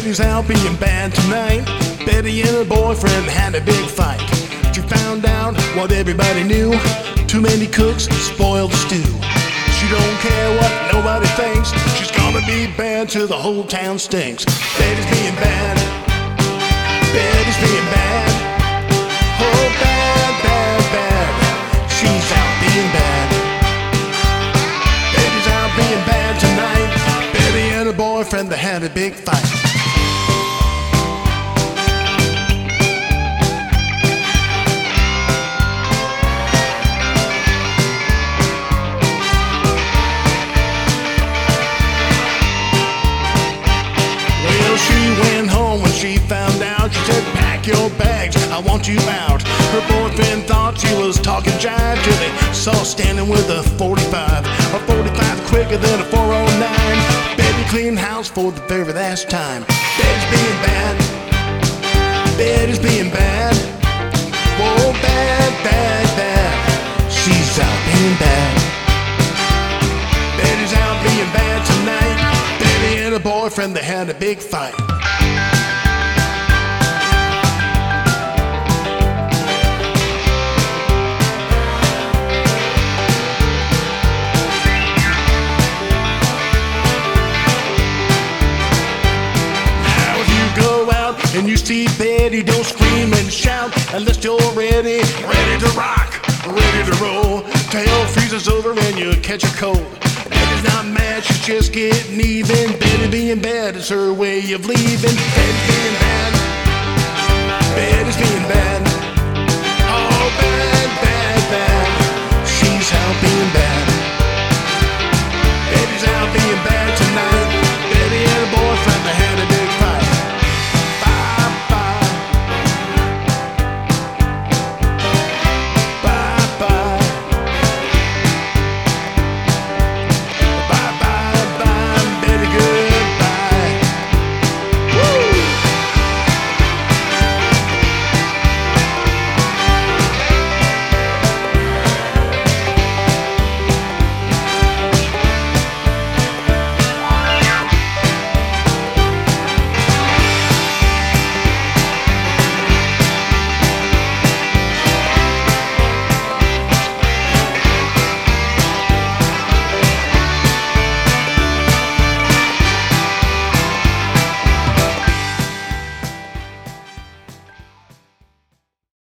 Betty's out being bad tonight. Betty and her boyfriend had a big fight. She found out what everybody knew. Too many cooks spoiled the stew. She don't care what nobody thinks. She's gonna be bad till the whole town stinks. Betty's being bad. Betty's being bad. Oh, bad, bad, bad. She's out being bad. Betty's out being bad tonight. Betty and her boyfriend, they had a big fight. She found out, she said, pack your bags, I want you out. Her boyfriend thought she was talking jive till they saw her standing with a 45. A 45 quicker than a 409. Betty cleaned house for the very last time. Betty's being bad. Betty's being bad. Whoa, bad, bad, bad. She's out being bad. Betty's out being bad tonight. Betty and her boyfriend, they had a big fight. And you see Betty, don't scream and shout unless you're ready to rock, ready to roll. Tail freezes over and you catch a cold. Betty's not mad, she's just getting even. Betty being bad is her way of leaving. Betty's being bad. Betty's being bad.